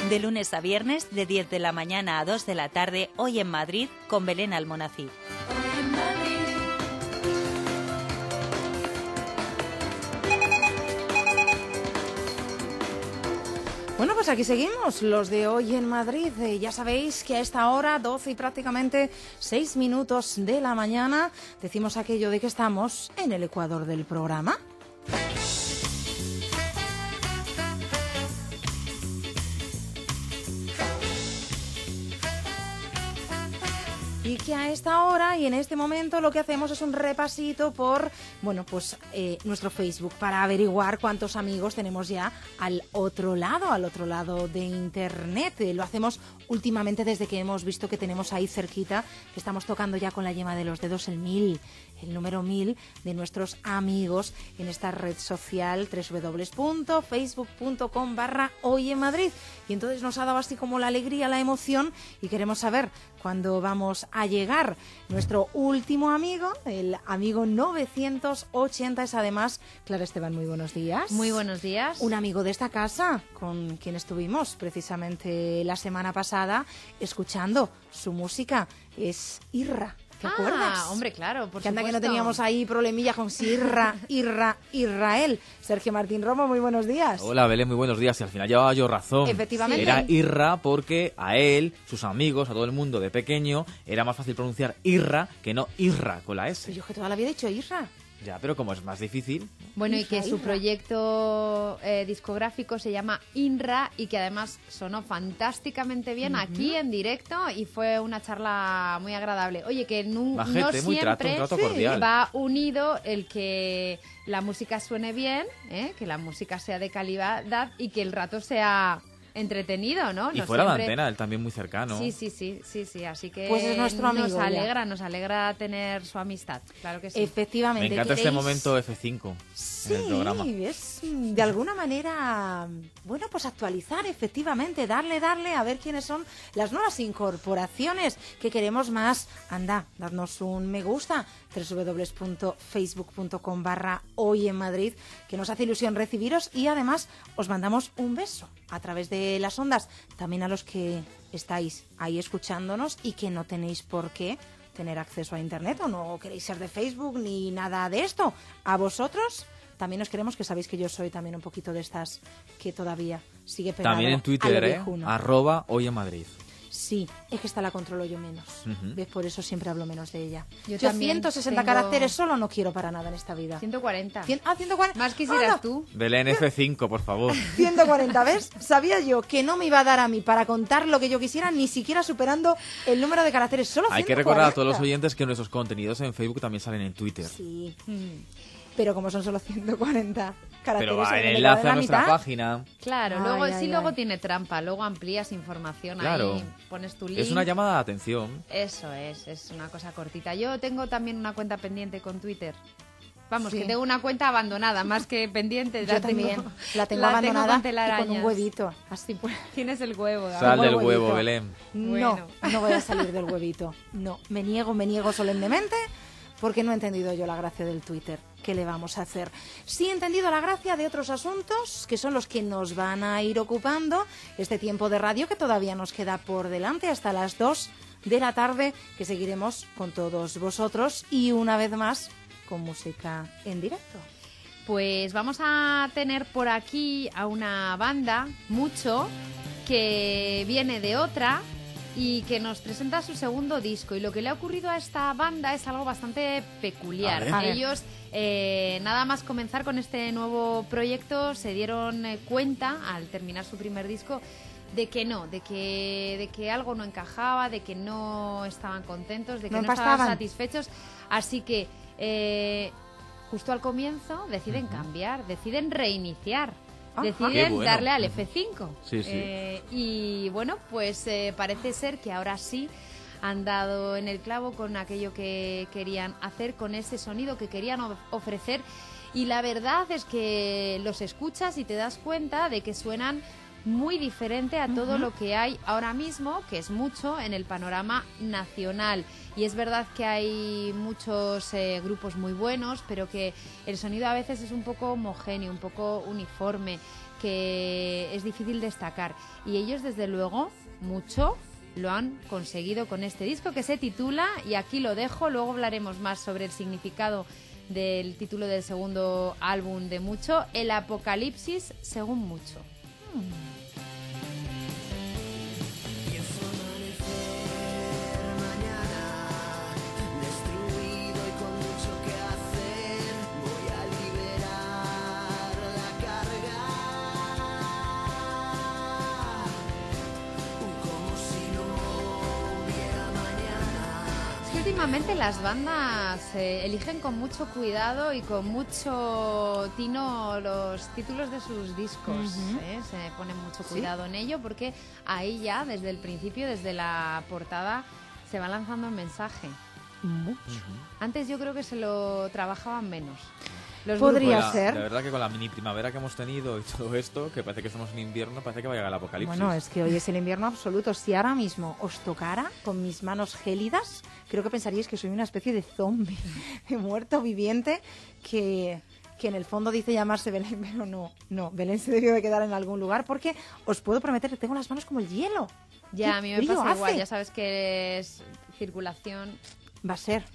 De lunes a viernes, de 10 de la mañana a 2 de la tarde, hoy en Madrid, con Belén Almonacid. Bueno, pues aquí seguimos, los de hoy en Madrid. Ya sabéis que a esta hora, 12 y prácticamente 6 minutos de la mañana, decimos aquello de que estamos en el ecuador del programa. Y que a esta hora y en este momento lo que hacemos es un repasito por, bueno, pues nuestro Facebook para averiguar cuántos amigos tenemos ya al otro lado de Internet. Lo hacemos últimamente desde que hemos visto que tenemos ahí cerquita, que estamos tocando ya con la yema de los dedos el número 1000 de nuestros amigos en esta red social www.facebook.com/Hoy en Madrid. Y entonces nos ha dado así como la alegría, la emoción, y queremos saber cuándo vamos a llegar. Nuestro último amigo, el amigo 980, es además Clara Esteban. Muy buenos días. Muy buenos días. Un amigo de esta casa con quien estuvimos precisamente la semana pasada escuchando su música. Es Irra. ¿Te acuerdas? Hombre, claro, por que anda supuesto. Que no teníamos ahí problemilla con si Israel. Sergio Martín Romo, muy buenos días. Hola, Belén, muy buenos días. Y al final llevaba yo razón. Efectivamente. Era Irra porque a él, sus amigos, a todo el mundo de pequeño, era más fácil pronunciar Irra que no Irra con la S. Yo que toda la vida he dicho Irra. Ya, pero como es más difícil... Bueno, y que su proyecto discográfico se llama INRA y que además sonó fantásticamente bien aquí en directo y fue una charla muy agradable. Oye, que no Majete, siempre un trato cordial. Va unido el que la música suene bien, que la música sea de calidad y que el rato sea entretenido, ¿no? Y no fuera siempre... de antena, él también muy cercano. Sí, así que pues es nuestro amigo, nos alegra tener su amistad, claro que sí. Efectivamente. Me encanta este momento F5 sí, en el programa. Es de alguna manera, bueno, pues actualizar, efectivamente, darle, a ver quiénes son las nuevas incorporaciones que queremos más. Anda, dadnos un me gusta, www.facebook.com/Hoy en Madrid, que nos hace ilusión recibiros y además os mandamos un beso a través de las ondas, también a los que estáis ahí escuchándonos y que no tenéis por qué tener acceso a Internet o no queréis ser de Facebook ni nada de esto. A vosotros también os queremos, que sabéis que yo soy también un poquito de estas que todavía sigue pegado. También en Twitter, @Hoy en Madrid. Sí, es que esta la controlo yo menos. ¿Ves? Por eso siempre hablo menos de ella. Yo 160 tengo... caracteres solo no quiero para nada en esta vida. 140. 140. Más quisieras tú. Belén F5, por favor. 140, ¿ves? Sabía yo que no me iba a dar a mí para contar lo que yo quisiera, ni siquiera superando el número de caracteres. Solo 140. Hay que recordar a todos los oyentes que nuestros contenidos en Facebook también salen en Twitter. Sí. Pero como son solo 140 caracteres... Pero va el enlace a nuestra página. Claro, luego tiene trampa. Luego amplías información ahí, pones tu link. Es una llamada de atención. Eso es una cosa cortita. Yo tengo también una cuenta pendiente con Twitter. Vamos, Sí. que tengo una cuenta abandonada, más que pendiente. Yo también la tengo abandonada con y con telarañas. un huevito. Así pues. Tienes el huevo. Sal del huevito. huevo, Belén. Bueno. No voy a salir del huevito. No, me niego solemnemente porque no he entendido yo la gracia del Twitter. ¿Qué le vamos a hacer? Sí he entendido la gracia de otros asuntos que son los que nos van a ir ocupando este tiempo de radio que todavía nos queda por delante hasta las 2 de la tarde, que seguiremos con todos vosotros y una vez más con música en directo. Pues vamos a tener por aquí a una banda, Mucho, que viene de otra y que nos presenta su segundo disco. Y lo que le ha ocurrido a esta banda es algo bastante peculiar. A ver. Ellos, nada más comenzar con este nuevo proyecto, se dieron cuenta, al terminar su primer disco, de que no, de que algo no encajaba, de que no estaban contentos, de que no estaban satisfechos. Así que justo al comienzo deciden cambiar, deciden reiniciar. Deciden darle al F5. Sí. Y bueno, pues parece ser que ahora sí han dado en el clavo con aquello que querían hacer, con ese sonido que querían ofrecer. Y la verdad es que los escuchas y te das cuenta de que suenan muy diferente a todo lo que hay ahora mismo, que es mucho en el panorama nacional. Y es verdad que hay muchos grupos muy buenos, pero que el sonido a veces es un poco homogéneo, un poco uniforme, que es difícil destacar. Y ellos, desde luego, mucho lo han conseguido con este disco que se titula, y aquí lo dejo, luego hablaremos más sobre el significado del título del segundo álbum de Mucho, El Apocalipsis según Mucho. Últimamente las bandas eligen con mucho cuidado y con mucho tino los títulos de sus discos. Se pone mucho cuidado en ello, porque ahí ya desde el principio, desde la portada, se va lanzando el mensaje. Mucho. Antes yo creo que se lo trabajaban menos. Podría ser. La verdad que con la mini primavera que hemos tenido y todo esto, que parece que estamos en invierno, parece que va a llegar el apocalipsis. Bueno, es que hoy es el invierno absoluto. Si ahora mismo os tocara con mis manos gélidas, creo que pensaríais que soy una especie de zombie, de muerto viviente, que en el fondo dice llamarse Belén, pero no, Belén se debió de quedar en algún lugar, porque os puedo prometer que tengo las manos como el hielo. Ya, a mí me pasa igual, ya sabes que es circulación. Va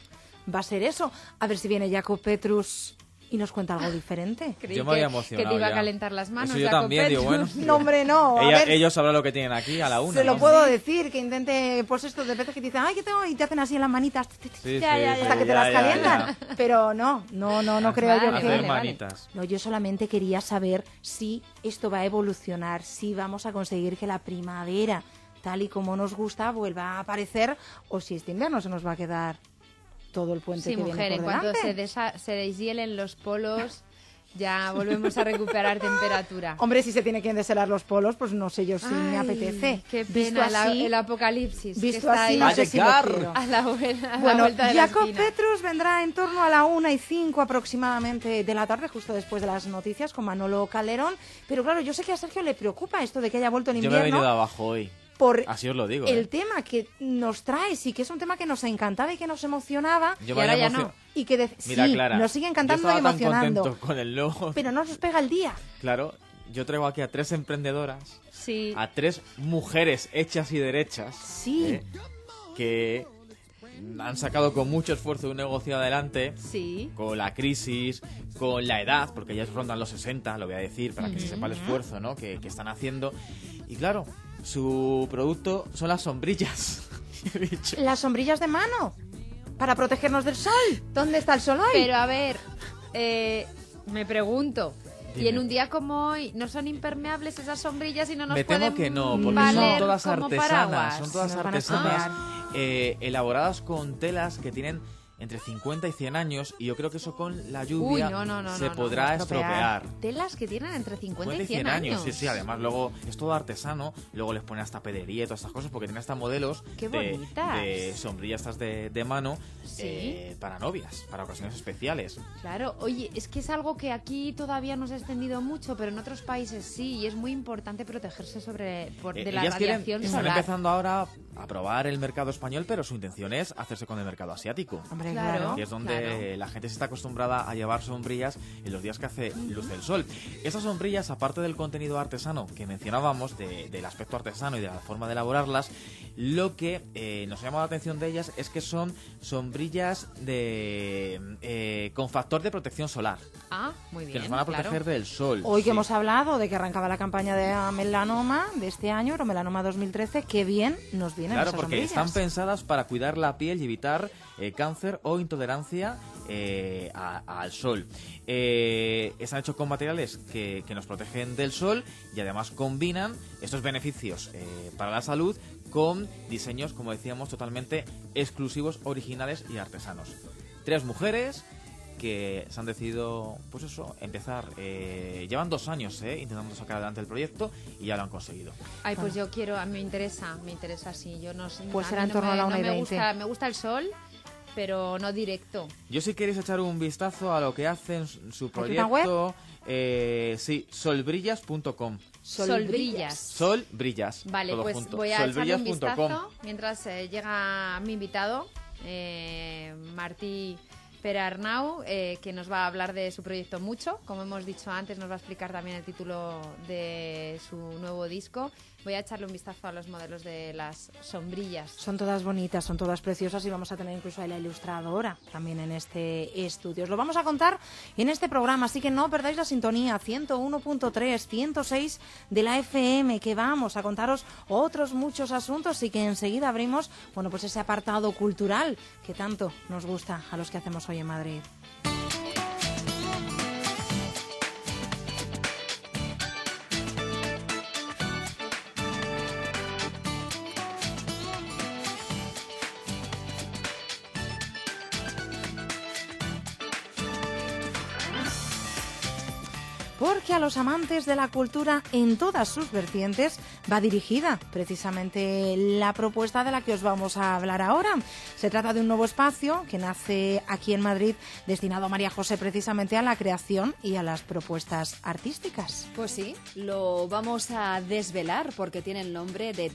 a ser eso. A ver si viene Jacob Petrus y nos cuenta algo diferente. Creí yo me había emocionado. Que te iba ya a calentar las manos. Eso yo también, digo, bueno. No, hombre, no. Ellos sabrán lo que tienen aquí a la una. Se lo puedo decir, que intente, pues esto de veces que te dicen, ay, ¿qué tengo? Y te hacen así en las manitas. Hasta que te las calientan. Pero no creo yo que... Hacer manitas. No, yo solamente quería saber si esto va a evolucionar, si vamos a conseguir que la primavera, tal y como nos gusta, vuelva a aparecer, o si este invierno se nos va a quedar todo el puente sí, que mujer, viene por en cuanto delante. se deshielen los polos, ya volvemos a recuperar temperatura. Hombre, si se tiene que deshelar los polos, pues no sé yo si me apetece. Qué pena, el apocalipsis. Visto que está así, ahí no sé si lo quiero. A la vuelta de la Jacob esquina. Petrus vendrá en torno a la 1:05 aproximadamente de la tarde, justo después de las noticias, con Manolo Calderón. Pero claro, yo sé que a Sergio le preocupa esto de que haya vuelto el invierno. Yo me he venido de abajo hoy. Por así os lo digo. El tema que nos trae, sí que es un tema que nos encantaba y que nos emocionaba. Yo y ahora ya no. Y que Mira, sí, Clara, nos sigue encantando yo y estaba emocionando. Tan contento con el nuevo... Pero no nos pega el día. Claro, yo traigo aquí a 3 emprendedoras, sí. a 3 mujeres hechas y derechas, sí. Que han sacado con mucho esfuerzo un negocio adelante, sí. Con la crisis, con la edad, porque ellas rondan los 60, lo voy a decir, para que se sepa el esfuerzo, ¿no? que están haciendo. Y claro, su producto son las sombrillas. Las sombrillas de mano, para protegernos del sol. ¿Dónde está el sol hoy? Pero a ver, me pregunto... Dime. Y en un día como hoy, ¿no son impermeables esas sombrillas y no nos pueden temo que no, porque valer son todas como artesanas, paraguas? son todas artesanas elaboradas con telas que tienen entre 50 y 100 años, y yo creo que eso con la lluvia se podrá estropear. Telas que tienen entre 50 y 100 años. Sí, además luego es todo artesano, luego les ponen hasta pedrería y todas estas cosas, porque tienen hasta modelos de sombrillas estas de mano, para novias, para ocasiones especiales. Claro, oye, es que es algo que aquí todavía no se ha extendido mucho, pero en otros países sí, y es muy importante protegerse de la radiación solar. Están empezando ahora a probar el mercado español, pero su intención es hacerse con el mercado asiático. Hombre, claro, que es donde la gente se está acostumbrada a llevar sombrillas en los días que hace luce el sol. Estas sombrillas, aparte del contenido artesano que mencionábamos, del aspecto artesano y de la forma de elaborarlas, lo que nos ha llamado la atención de ellas es que son sombrillas con factor de protección solar. Ah, muy bien. Que nos van a proteger del sol. Hoy que hemos hablado de que arrancaba la campaña de melanoma de este año, Melanoma 2013, qué bien nos vienen esas porque sombrillas. Están pensadas para cuidar la piel y evitar cáncer o intolerancia al sol. Están hechos con materiales que nos protegen del sol y además combinan estos beneficios para la salud con diseños, como decíamos, totalmente exclusivos, originales y artesanos. 3 mujeres que se han decidido, pues eso, empezar. Llevan 2 años intentando sacar adelante el proyecto y ya lo han conseguido. Ay, pues yo quiero, a mí me interesa, sí. Yo no sé. Pues será en torno a la 1:20. Me gusta el sol, pero no directo. Yo, si queréis echar un vistazo a lo que hacen, su ¿Hay una web? proyecto, sí, solbrillas.com. Solbrillas. Solbrillas. Vale, todo pues junto. voy a echarle un Solbrillas.com. vistazo mientras llega mi invitado, Martí Perarnau, que nos va a hablar de su proyecto Mucho. Como hemos dicho antes, nos va a explicar también el título de su nuevo disco. Voy a echarle un vistazo a los modelos de las sombrillas. Son todas bonitas, son todas preciosas y vamos a tener incluso a la ilustradora también en este estudio. Os lo vamos a contar en este programa, así que no perdáis la sintonía. 101.3, 106 de la FM, que vamos a contaros otros muchos asuntos y que enseguida abrimos, bueno, pues ese apartado cultural que tanto nos gusta a los que hacemos hoy en Madrid. Porque a los amantes de la cultura en todas sus vertientes va dirigida precisamente la propuesta de la que os vamos a hablar ahora. Se trata de un nuevo espacio que nace aquí en Madrid, destinado a María José precisamente a la creación y a las propuestas artísticas. Pues sí, lo vamos a desvelar porque tiene el nombre de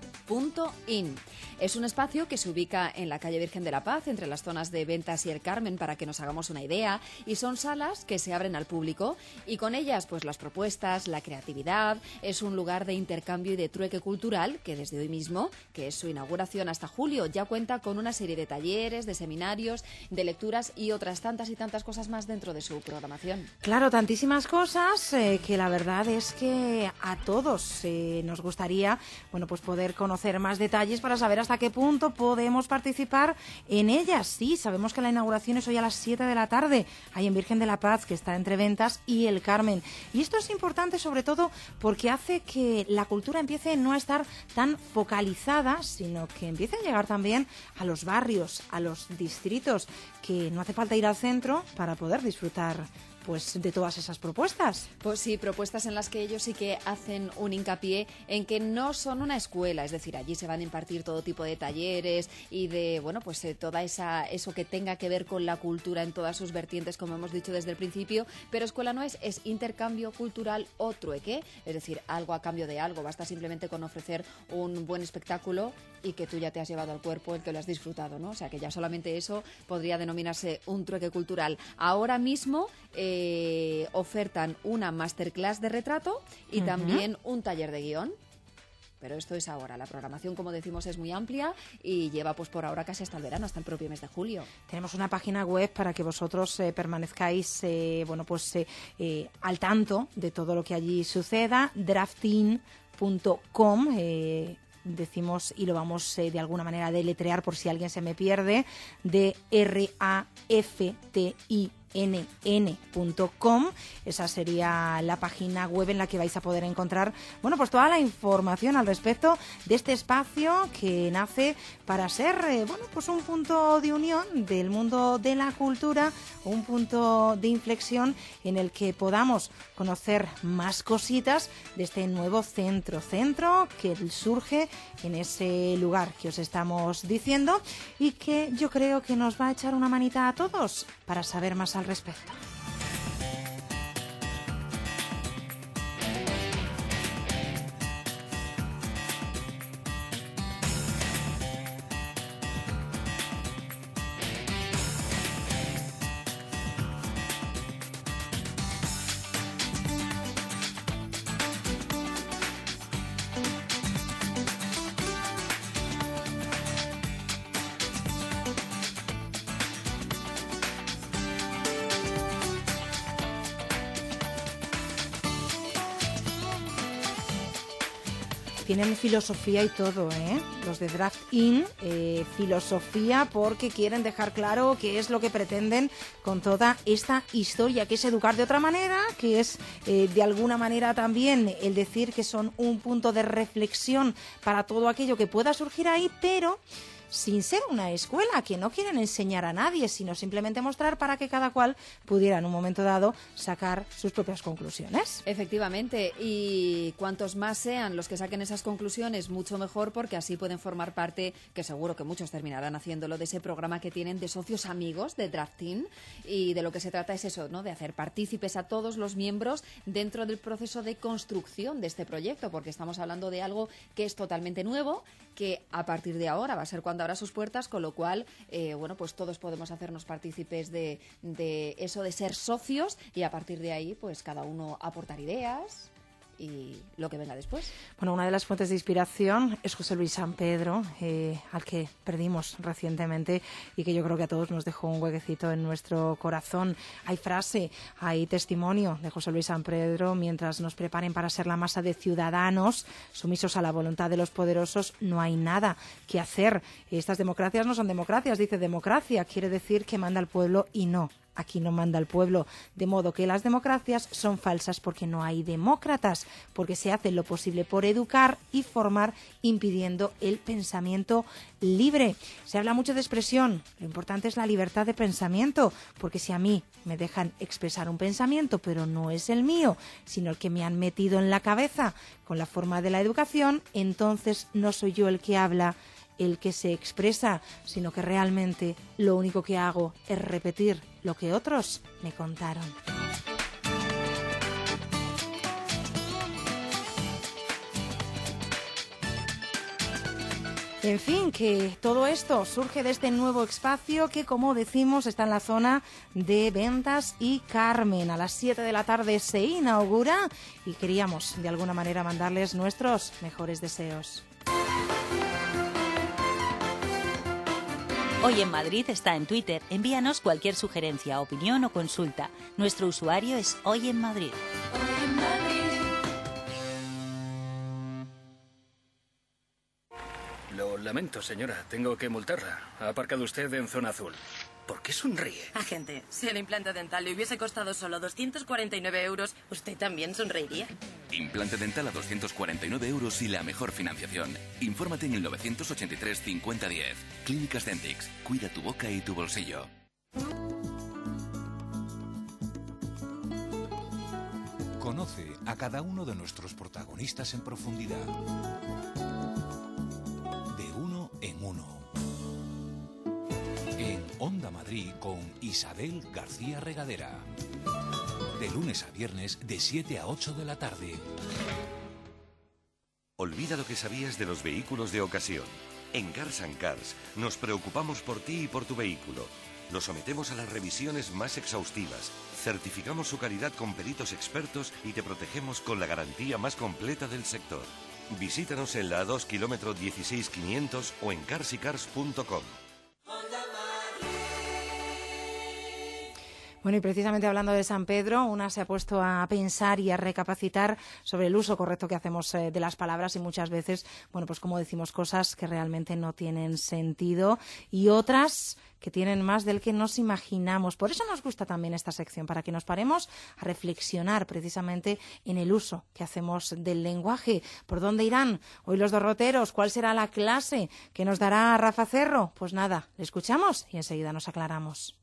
Draft.in. Es un espacio que se ubica en la calle Virgen de la Paz, entre las zonas de Ventas y el Carmen, para que nos hagamos una idea, y son salas que se abren al público y con ellas pues las propuestas, la creatividad. Es un lugar de intercambio y de trueque cultural que desde hoy mismo, que es su inauguración hasta julio, ya cuenta con una serie de talleres, de seminarios, de lecturas y otras tantas y tantas cosas más dentro de su programación. Claro, tantísimas cosas que la verdad es que a todos nos gustaría, bueno, pues poder conocer más detalles para saber hasta qué punto podemos participar en ellas. Sí, sabemos que la inauguración es hoy a las 7 de la tarde, ahí en Virgen de la Paz, que está entre Ventas y el Carmen. Y esto es importante sobre todo porque hace que la cultura empiece no a estar tan focalizada, sino que empiece a llegar también a los barrios, a los distritos, que no hace falta ir al centro para poder disfrutar pues de todas esas propuestas. Pues sí, propuestas en las que ellos sí que hacen un hincapié en que no son una escuela, es decir, allí se van a impartir todo tipo de talleres y de, bueno, pues toda eso que tenga que ver con la cultura en todas sus vertientes, como hemos dicho desde el principio, pero escuela no es intercambio cultural o trueque, es decir, algo a cambio de algo, basta simplemente con ofrecer un buen espectáculo y que tú ya te has llevado al cuerpo el que lo has disfrutado, ¿no? O sea, que ya solamente eso podría denominarse un trueque cultural. Ahora mismo ofertan una masterclass de retrato y también un taller de guión. Pero esto es ahora. La programación, como decimos, es muy amplia y lleva pues por ahora casi hasta el verano, hasta el propio mes de julio. Tenemos una página web para que vosotros permanezcáis al tanto de todo lo que allí suceda, draftin.com. Decimos y lo vamos de alguna manera a deletrear por si alguien se me pierde, draftin.com. Esa sería la página web en la que vais a poder encontrar, bueno, pues toda la información al respecto de este espacio que nace para ser, pues un punto de unión del mundo de la cultura, un punto de inflexión en el que podamos conocer más cositas de este nuevo centro que surge en ese lugar que os estamos diciendo y que yo creo que nos va a echar una manita a todos para saber más al respecto. Tienen filosofía y todo, ¿eh? Los de Draft-In, filosofía porque quieren dejar claro qué es lo que pretenden con toda esta historia, que es educar de otra manera, que es de alguna manera también el decir que son un punto de reflexión para todo aquello que pueda surgir ahí, pero sin ser una escuela, que no quieren enseñar a nadie, sino simplemente mostrar para que cada cual pudiera en un momento dado sacar sus propias conclusiones. Efectivamente, y cuantos más sean los que saquen esas conclusiones, mucho mejor, porque así pueden formar parte, que seguro que muchos terminarán haciéndolo, de ese programa que tienen de socios amigos, de Drafting, y de lo que se trata es eso, ¿no? De hacer partícipes a todos los miembros dentro del proceso de construcción de este proyecto, porque estamos hablando de algo que es totalmente nuevo, que a partir de ahora va a ser cuando abra sus puertas, con lo cual, bueno, pues todos podemos hacernos partícipes de eso, de ser socios, y a partir de ahí, pues cada uno aportar ideas y lo que venga después. Bueno, una de las fuentes de inspiración es José Luis San Pedro, al que perdimos recientemente y que yo creo que a todos nos dejó un huequecito en nuestro corazón. Hay frase, hay testimonio de José Luis San Pedro: mientras nos preparen para ser la masa de ciudadanos sumisos a la voluntad de los poderosos, no hay nada que hacer. Estas democracias no son democracias, dice democracia, quiere decir que manda el pueblo, y no. Aquí no manda el pueblo, de modo que las democracias son falsas porque no hay demócratas, porque se hace lo posible por educar y formar, impidiendo el pensamiento libre. Se habla mucho de expresión, lo importante es la libertad de pensamiento, porque si a mí me dejan expresar un pensamiento, pero no es el mío, sino el que me han metido en la cabeza con la forma de la educación, entonces no soy yo el que habla, el que se expresa, sino que realmente lo único que hago es repetir lo que otros me contaron. En fin, que todo esto surge de este nuevo espacio que, como decimos, está en la zona de Ventas y Carmen. A las 7 de la tarde se inaugura y queríamos de alguna manera mandarles nuestros mejores deseos. Hoy en Madrid está en Twitter. Envíanos cualquier sugerencia, opinión o consulta. Nuestro usuario es Hoy en Madrid. Lo lamento, señora. Tengo que multarla. Ha aparcado usted en zona azul. ¿Por qué sonríe? Agente, si el implante dental le hubiese costado solo 249 euros, ¿usted también sonreiría? Implante dental a 249 euros y la mejor financiación. Infórmate en el 983 5010. Clínicas Dentix. Cuida tu boca y tu bolsillo. Conoce a cada uno de nuestros protagonistas en profundidad. De uno en uno. En Onda Madrid con Isabel García Regadera. De lunes a viernes de 7 a 8 de la tarde. Olvida lo que sabías de los vehículos de ocasión. En Cars & Cars nos preocupamos por ti y por tu vehículo. Lo sometemos a las revisiones más exhaustivas, certificamos su calidad con peritos expertos y te protegemos con la garantía más completa del sector. Visítanos en la A2 kilómetro 16500 o en carsycars.com. Bueno, y precisamente hablando de San Pedro, una se ha puesto a pensar y a recapacitar sobre el uso correcto que hacemos de las palabras, y muchas veces, bueno, pues como decimos cosas que realmente no tienen sentido y otras que tienen más del que nos imaginamos. Por eso nos gusta también esta sección, para que nos paremos a reflexionar precisamente en el uso que hacemos del lenguaje. ¿Por dónde irán hoy los derroteros? ¿Cuál será la clase que nos dará Rafa Cerro? Pues nada, le escuchamos y enseguida nos aclaramos.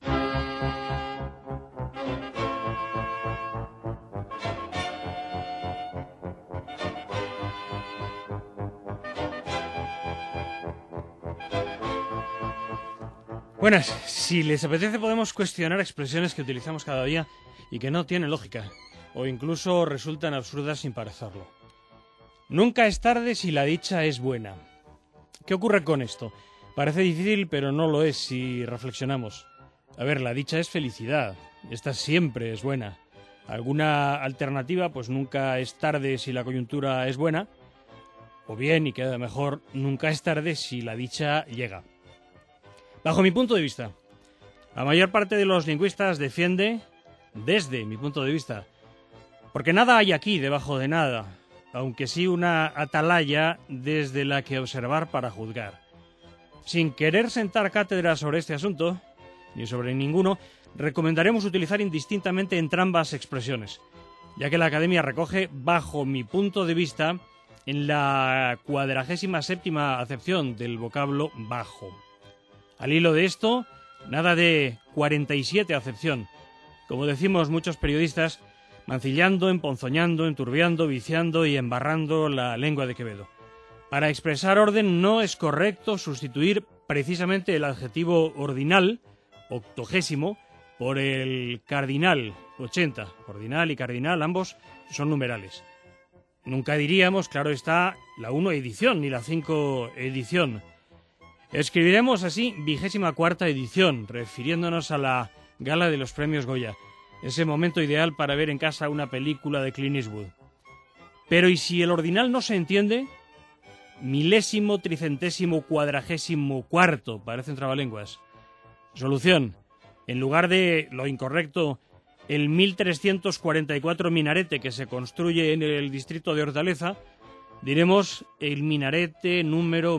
Buenas, si les apetece podemos cuestionar expresiones que utilizamos cada día y que no tienen lógica, o incluso resultan absurdas sin parecerlo. Nunca es tarde si la dicha es buena. ¿Qué ocurre con esto? Parece difícil, pero no lo es si reflexionamos. A ver, la dicha es felicidad, esta siempre es buena. ¿Alguna alternativa? Pues nunca es tarde si la coyuntura es buena, o bien, y queda mejor, nunca es tarde si la dicha llega. Bajo mi punto de vista, la mayor parte de los lingüistas defiende, desde mi punto de vista, porque nada hay aquí debajo de nada, aunque sí una atalaya desde la que observar para juzgar. Sin querer sentar cátedra sobre este asunto, ni sobre ninguno, recomendaremos utilizar indistintamente entrambas expresiones, ya que la Academia recoge, bajo mi punto de vista, en la 47ª acepción del vocablo bajo. Al hilo de esto, nada de 47 acepción. Como decimos muchos periodistas, mancillando, emponzoñando, enturbiando, viciando y embarrando la lengua de Quevedo. Para expresar orden no es correcto sustituir precisamente el adjetivo ordinal, octogésimo, por el cardinal, 80. Ordinal y cardinal, ambos son numerales. Nunca diríamos, claro está, la 1 edición ni la 5 edición. Escribiremos así 24ª edición, refiriéndonos a la gala de los premios Goya, ese momento ideal para ver en casa una película de Clint Eastwood. Pero ¿y si el ordinal no se entiende? Milésimo, tricentésimo, 44º, parecen trabalenguas. Solución: en lugar de lo incorrecto, el 1344 minarete que se construye en el distrito de Hortaleza, diremos el minarete número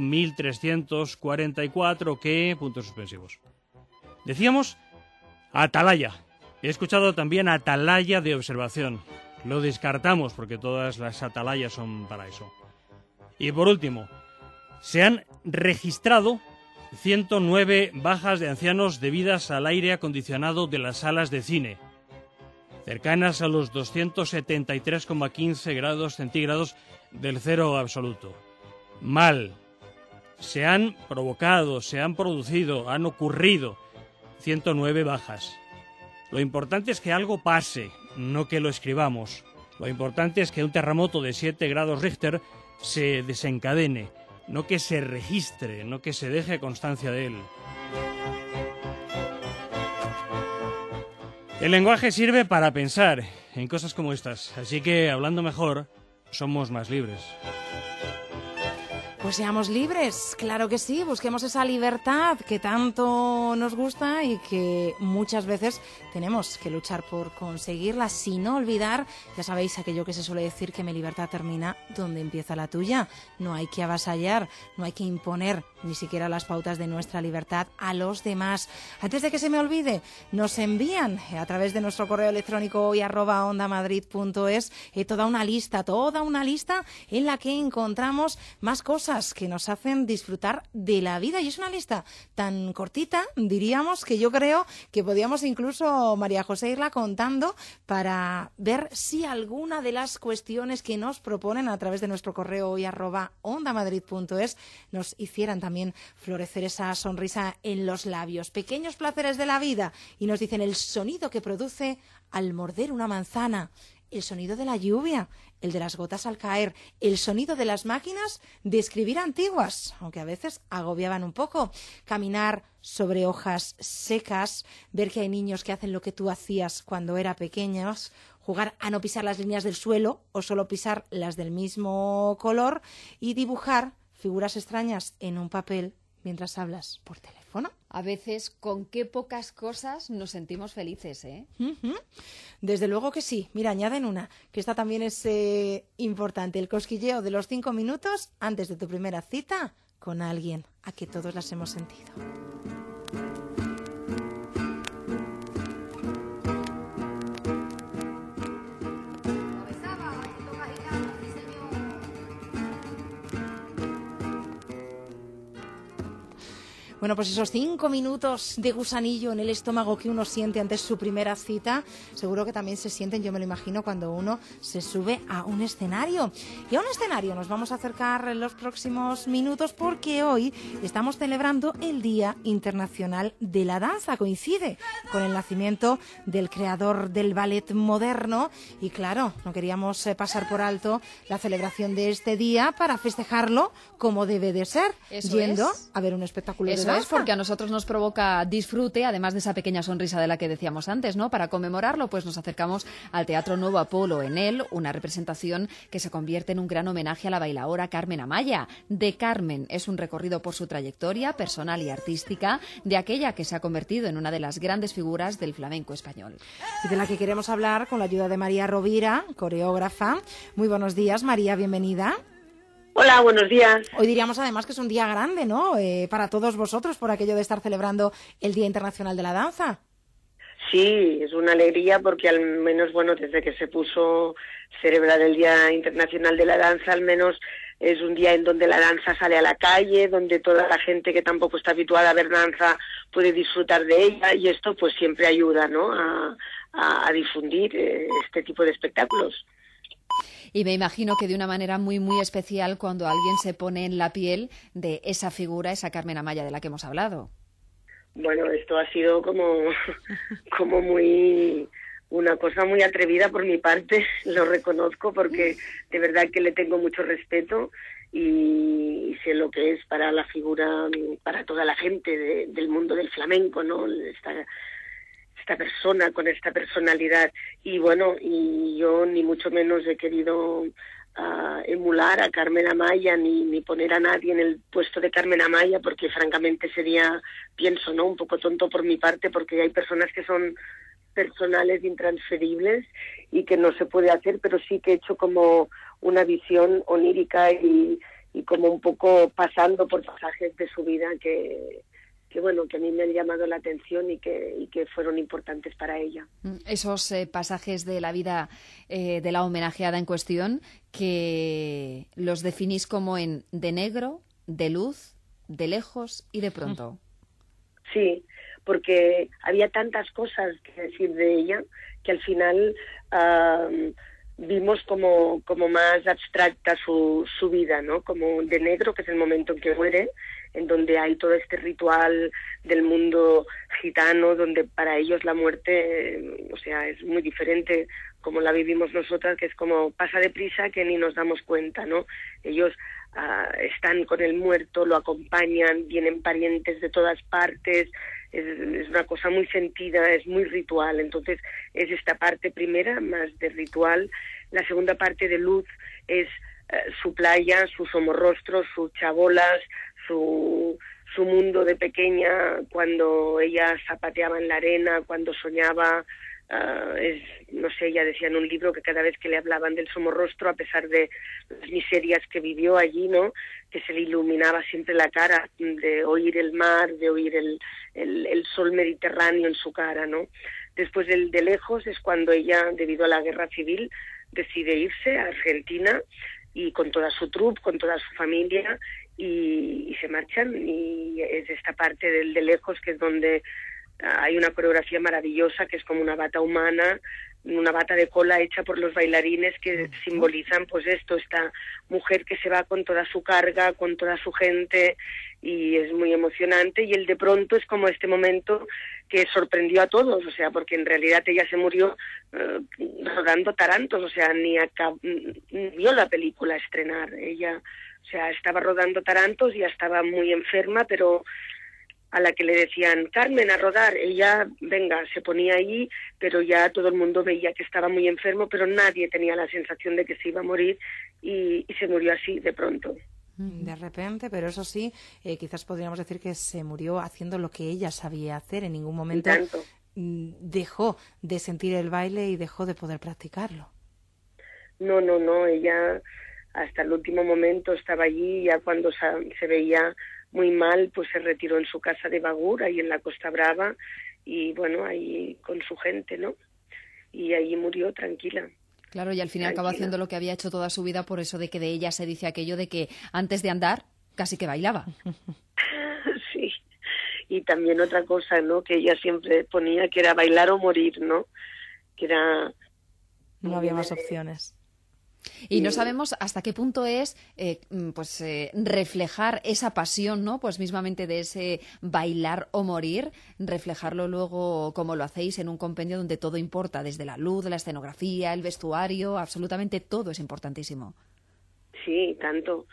1344 que... puntos suspensivos. Decíamos atalaya. He escuchado también atalaya de observación. Lo descartamos porque todas las atalayas son para eso. Y por último, se han registrado 109 bajas de ancianos debidas al aire acondicionado de las salas de cine, cercanas a los 273,15 grados centígrados del cero absoluto. Mal. Se han provocado, se han producido, han ocurrido 109 bajas. Lo importante es que algo pase, no que lo escribamos. Lo importante es que un terremoto de 7 grados Richter se desencadene, no que se registre, no que se deje constancia de él. El lenguaje sirve para pensar en cosas como estas, así que, hablando mejor, somos más libres. Pues seamos libres, claro que sí, busquemos esa libertad que tanto nos gusta y que muchas veces tenemos que luchar por conseguirla, sin olvidar, ya sabéis aquello que se suele decir, que mi libertad termina donde empieza la tuya. No hay que avasallar, no hay que imponer ni siquiera las pautas de nuestra libertad a los demás. Antes de que se me olvide, nos envían a través de nuestro correo electrónico hoy@ondamadrid.es toda una lista en la que encontramos más cosas que nos hacen disfrutar de la vida, y es una lista tan cortita, diríamos, que yo creo que podíamos incluso, María José, irla contando para ver si alguna de las cuestiones que nos proponen a través de nuestro correo hoy@ondamadrid.es nos hicieran también florecer esa sonrisa en los labios. Pequeños placeres de la vida, y nos dicen el sonido que produce al morder una manzana, el sonido de la lluvia, el de las gotas al caer, el sonido de las máquinas de escribir antiguas, aunque a veces agobiaban un poco, caminar sobre hojas secas, ver que hay niños que hacen lo que tú hacías cuando eras pequeños, jugar a no pisar las líneas del suelo o solo pisar las del mismo color, y dibujar figuras extrañas en un papel mientras hablas por teléfono. A veces, con qué pocas cosas nos sentimos felices, ¿eh? Desde luego que sí. Mira, añaden una, que esta también es importante, el cosquilleo de los 5 minutos antes de tu primera cita con alguien, a que todos las hemos sentido. Bueno, pues esos 5 minutos de gusanillo en el estómago que uno siente antes de su primera cita, seguro que también se sienten, yo me lo imagino, cuando uno se sube a un escenario. Y a un escenario nos vamos a acercar en los próximos minutos, porque hoy estamos celebrando el Día Internacional de la Danza. Coincide con el nacimiento del creador del ballet moderno y, claro, no queríamos pasar por alto la celebración de este día para festejarlo como debe de ser, yendo a ver un espectáculo de danza. Es porque a nosotros nos provoca disfrute, además de esa pequeña sonrisa de la que decíamos antes, ¿no? Para conmemorarlo, pues nos acercamos al Teatro Nuevo Apolo. En él, una representación que se convierte en un gran homenaje a la bailaora Carmen Amaya. De Carmen es un recorrido por su trayectoria personal y artística, de aquella que se ha convertido en una de las grandes figuras del flamenco español. Y de la que queremos hablar con la ayuda de María Rovira, coreógrafa. Muy buenos días, María, bienvenida. Hola, buenos días. Hoy diríamos además que es un día grande, ¿no? Para todos vosotros, por aquello de estar celebrando el Día Internacional de la Danza. Sí, es una alegría porque al menos, bueno, desde que se puso celebrar el Día Internacional de la Danza, al menos es un día en donde la danza sale a la calle, donde toda la gente que tampoco está habituada a ver danza puede disfrutar de ella, y esto pues siempre ayuda, ¿no?, a difundir este tipo de espectáculos. Y me imagino que de una manera muy, muy especial cuando alguien se pone en la piel de esa figura, esa Carmen Amaya de la que hemos hablado. Bueno, esto ha sido como muy... una cosa muy atrevida por mi parte, lo reconozco, porque de verdad que le tengo mucho respeto y sé lo que es para la figura, para toda la gente del mundo del flamenco, ¿no? Esta persona con esta personalidad. Y bueno, y yo ni mucho menos he querido emular a Carmen Amaya ni poner a nadie en el puesto de Carmen Amaya, porque francamente sería, pienso, ¿no?, un poco tonto por mi parte, porque hay personas que son personales, intransferibles, y que no se puede hacer, pero sí que he hecho como una visión onírica y como un poco pasando por pasajes de su vida que bueno, que a mí me han llamado la atención y que fueron importantes para ella. Esos pasajes de la vida de la homenajeada en cuestión, que los definís como en de negro, de luz, de lejos y de pronto. Sí, porque había tantas cosas que decir de ella que al final vimos como más abstracta su vida, ¿no? Como de negro, que es el momento en que muere, en donde hay todo este ritual del mundo gitano, donde para ellos la muerte, o sea, es muy diferente como la vivimos nosotras, que es como pasa deprisa que ni nos damos cuenta, ¿no? Ellos están con el muerto, lo acompañan, vienen parientes de todas partes, es una cosa muy sentida, es muy ritual. Entonces es esta parte primera, más de ritual. La segunda parte de luz es su playa, sus somorrostros, sus chabolas, su mundo de pequeña, cuando ella zapateaba en la arena, cuando soñaba. No sé, ella decía en un libro que cada vez que le hablaban del somorrostro, a pesar de las miserias que vivió allí, ¿no?, que se le iluminaba siempre la cara, de oír el mar, de oír el sol mediterráneo en su cara, ¿no? Después de lejos es cuando ella, debido a la guerra civil, decide irse a Argentina, y con toda su troupe, con toda su familia, y se marchan, y es esta parte del de lejos que es donde hay una coreografía maravillosa, que es como una bata humana, una bata de cola hecha por los bailarines, que simbolizan pues esto, esta mujer que se va con toda su carga, con toda su gente, y es muy emocionante. Y el de pronto es como este momento que sorprendió a todos, o sea, porque en realidad ella se murió rodando Tarantos, o sea, ni vio la película estrenar. Ella, o sea, estaba rodando Tarantos, ya estaba muy enferma, pero a la que le decían, Carmen, a rodar, ella, venga, se ponía ahí, pero ya todo el mundo veía que estaba muy enfermo, pero nadie tenía la sensación de que se iba a morir, y se murió así de pronto. De repente, pero eso sí, quizás podríamos decir que se murió haciendo lo que ella sabía hacer. En ningún momento dejó de sentir el baile y dejó de poder practicarlo. No, ella hasta el último momento estaba allí, ya cuando se veía muy mal, pues se retiró en su casa de Bagur, ahí en la Costa Brava, y bueno, ahí con su gente, ¿no? Y ahí murió tranquila. Claro, y al final acabó haciendo lo que había hecho toda su vida, por eso de que de ella se dice aquello de que antes de andar casi que bailaba. Sí, y también otra cosa, ¿no?, que ella siempre ponía, que era bailar o morir, ¿no? Que era... No había más opciones. Y no sabemos hasta qué punto es reflejar esa pasión, ¿no?, pues mismamente de ese bailar o morir, reflejarlo luego como lo hacéis en un compendio donde todo importa, desde la luz, la escenografía, el vestuario, absolutamente todo es importantísimo. Sí, tanto.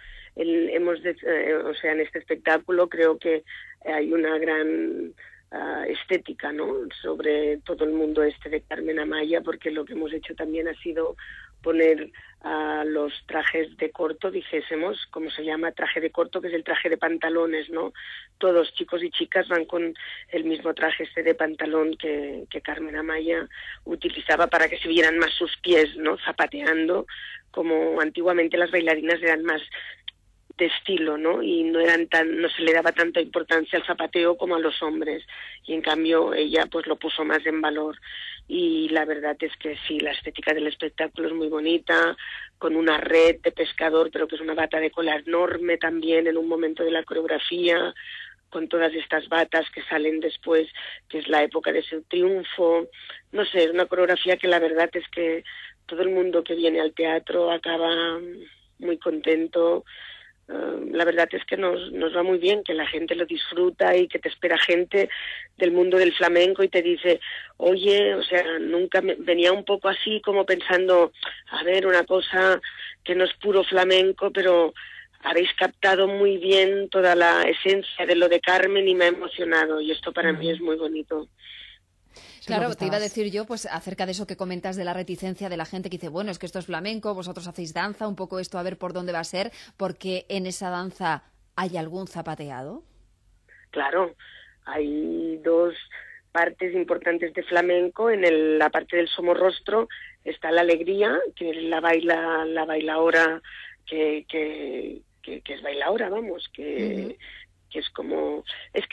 O sea, en este espectáculo creo que hay una gran estética, ¿no?, sobre todo el mundo de Carmen Amaya, porque lo que hemos hecho también ha sido poner los trajes de corto, dijésemos, como se llama, traje de corto, que es el traje de pantalones, ¿no? Todos, chicos y chicas, van con el mismo traje de pantalón que Carmen Amaya utilizaba para que se vieran más sus pies, ¿no?, zapateando, como antiguamente las bailarinas eran más estilo, ¿no? Y no se le daba tanta importancia al zapateo como a los hombres, y en cambio ella pues lo puso más en valor. Y la verdad es que sí, la estética del espectáculo es muy bonita, con una red de pescador, pero que es una bata de cola enorme también en un momento de la coreografía, con todas estas batas que salen después, que es la época de su triunfo. No sé, es una coreografía que la verdad es que todo el mundo que viene al teatro acaba muy contento. La verdad es que nos va muy bien, que la gente lo disfruta y que te espera gente del mundo del flamenco y te dice, oye, o sea, nunca venía un poco así como pensando, a ver, una cosa que no es puro flamenco, pero habéis captado muy bien toda la esencia de lo de Carmen y me ha emocionado, y esto para mí es muy bonito. Claro, te iba a decir yo, pues acerca de eso que comentas de la reticencia de la gente que dice, bueno, es que esto es flamenco, vosotros hacéis danza, un poco esto a ver por dónde va a ser, porque en esa danza hay algún zapateado. Claro, hay dos partes importantes de flamenco. En la parte del somorrostro está la alegría, que la bailaora, que es bailaora, vamos, que es como,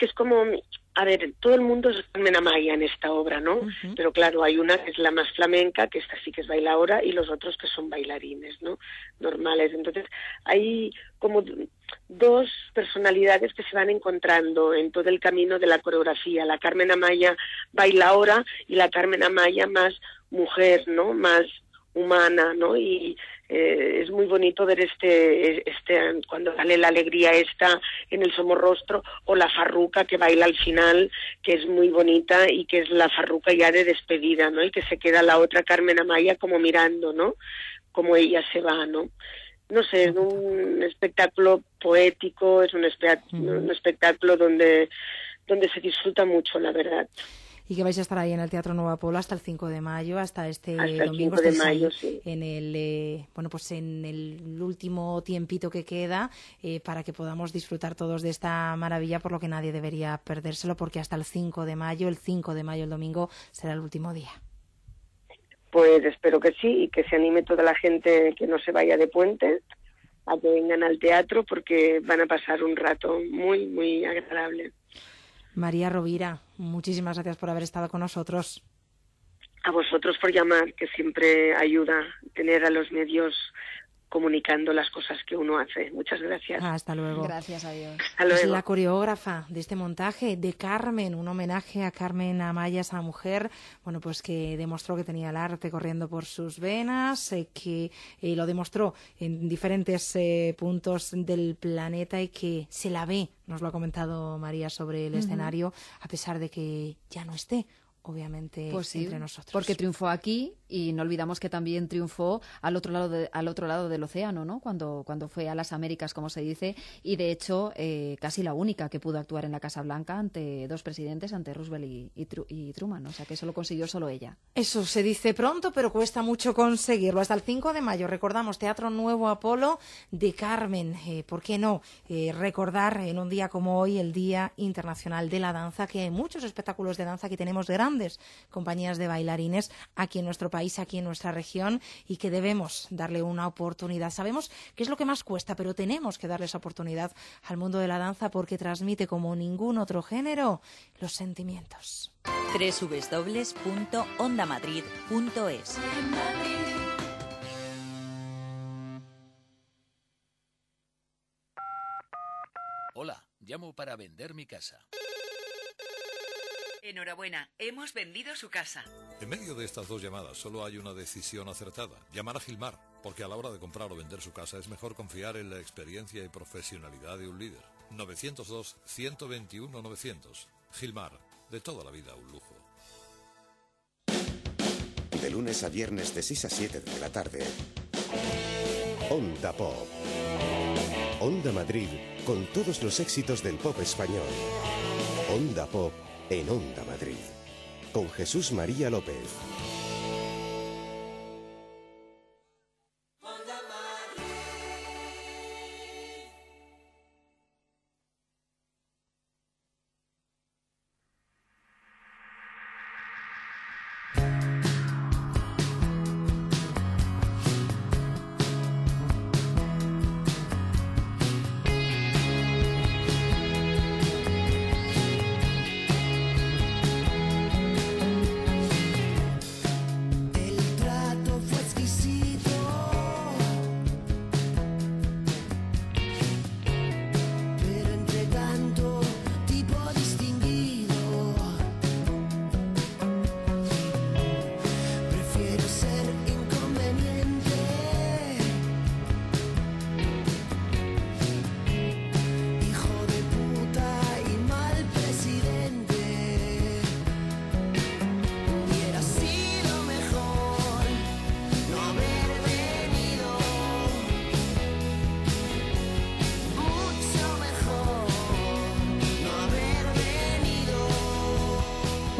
a ver, todo el mundo es Carmen Amaya en esta obra, ¿no? Pero claro, hay una que es la más flamenca, que esta sí que es bailaora, y los otros que son bailarines, ¿no? Normales. Entonces, hay como dos personalidades que se van encontrando en todo el camino de la coreografía. La Carmen Amaya bailaora y la Carmen Amaya más mujer, ¿no? Más humana, ¿no? Y es muy bonito ver cuando sale la alegría esta en el somorrostro, o la farruca que baila al final, que es muy bonita y que es la farruca ya de despedida, ¿no? Y que se queda la otra Carmen Amaya como mirando, ¿no? Como ella se va, ¿no? No sé, es un espectáculo poético, es un espectáculo donde se disfruta mucho, la verdad. Y que vais a estar ahí en el Teatro Nuevo Apolo hasta el 5 de mayo, hasta este domingo. Hasta el 5 de mayo, sí. En el último tiempito que queda, para que podamos disfrutar todos de esta maravilla, por lo que nadie debería perdérselo, porque hasta el 5 de mayo, el domingo, será el último día. Pues espero que sí, y que se anime toda la gente que no se vaya de puente a que vengan al teatro, porque van a pasar un rato muy, muy agradable. María Rovira, muchísimas gracias por haber estado con nosotros. A vosotros por llamar, que siempre ayuda tener a los medios comunicando las cosas que uno hace. Muchas gracias. Hasta luego. Gracias a Dios. Hasta luego. Es la coreógrafa de este montaje de Carmen, un homenaje a Carmen Amaya, esa mujer, bueno, pues que demostró que tenía el arte corriendo por sus venas, que lo demostró en diferentes puntos del planeta y que se la ve, nos lo ha comentado María sobre el escenario, a pesar de que ya no esté, obviamente, pues sí, entre nosotros. Porque triunfó aquí y no olvidamos que también triunfó al otro lado del océano, ¿no? Cuando fue a las Américas, como se dice, y de hecho casi la única que pudo actuar en la Casa Blanca ante dos presidentes, ante Roosevelt y Truman, o sea que eso lo consiguió solo ella. Eso se dice pronto, pero cuesta mucho conseguirlo. Hasta el 5 de mayo, recordamos, Teatro Nuevo Apolo de Carmen. ¿Por qué no recordar en un día como hoy el Día Internacional de la Danza, que hay muchos espectáculos de danza, que tenemos grandes compañías de bailarines aquí en nuestro país, aquí en nuestra región, y que debemos darle una oportunidad. Sabemos que es lo que más cuesta, pero tenemos que darle esa oportunidad al mundo de la danza, porque transmite como ningún otro género los sentimientos. www.ondamadrid.es. Hola, llamo para vender mi casa. Enhorabuena, hemos vendido su casa. En medio de estas dos llamadas solo hay una decisión acertada: llamar a Gilmar, porque a la hora de comprar o vender su casa es mejor confiar en la experiencia y profesionalidad de un líder. 902-121-900. Gilmar, de toda la vida un lujo. De lunes a viernes de 6 a 7 de la tarde. Onda Pop. Onda Madrid, con todos los éxitos del pop español. Onda Pop en Onda Madrid, con Jesús María López.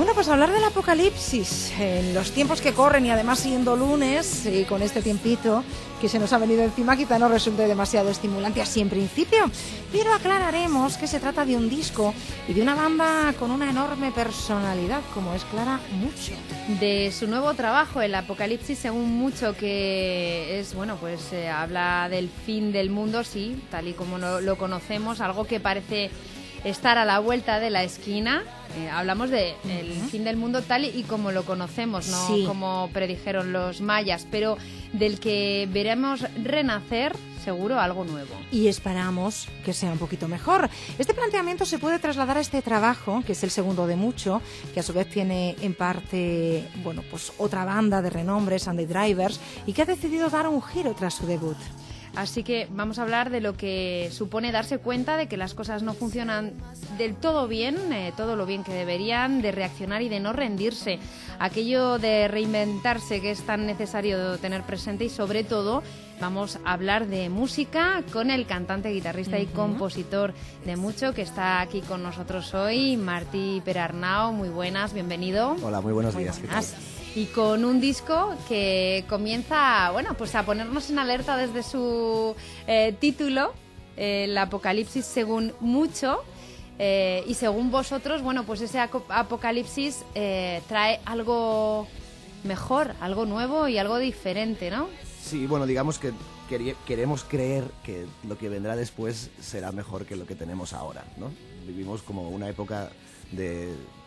Bueno, pues hablar del apocalipsis en los tiempos que corren y además siendo lunes y con este tiempito que se nos ha venido encima quizá no resulte demasiado estimulante así en principio, pero aclararemos que se trata de un disco y de una banda con una enorme personalidad como es Clara Mucho. De su nuevo trabajo, El Apocalipsis, según Mucho, que es, bueno, pues habla del fin del mundo, sí, tal y como lo conocemos, algo que parece estar a la vuelta de la esquina. Hablamos de el fin del mundo tal y como lo conocemos, no sí, como predijeron los mayas, pero del que veremos renacer seguro algo nuevo. Y esperamos que sea un poquito mejor. Este planteamiento se puede trasladar a este trabajo, que es el segundo de Mucho, que a su vez tiene en parte, bueno, pues otra banda de renombre, Sunday Drivers, y que ha decidido dar un giro tras su debut. Así que vamos a hablar de lo que supone darse cuenta de que las cosas no funcionan del todo bien, todo lo bien que deberían, de reaccionar y de no rendirse. Aquello de reinventarse que es tan necesario tener presente y sobre todo vamos a hablar de música con el cantante, guitarrista y compositor de Mucho que está aquí con nosotros hoy, Martí Perarnau. Muy buenas, bienvenido. Hola, muy buenos días. ¿Qué tal? Y con un disco que comienza, bueno, pues a ponernos en alerta desde su título, El Apocalipsis según Mucho, y según vosotros, bueno, pues ese apocalipsis trae algo mejor, algo nuevo y algo diferente, ¿no? Sí, bueno, digamos que queremos creer que lo que vendrá después será mejor que lo que tenemos ahora, ¿no? Vivimos como una época de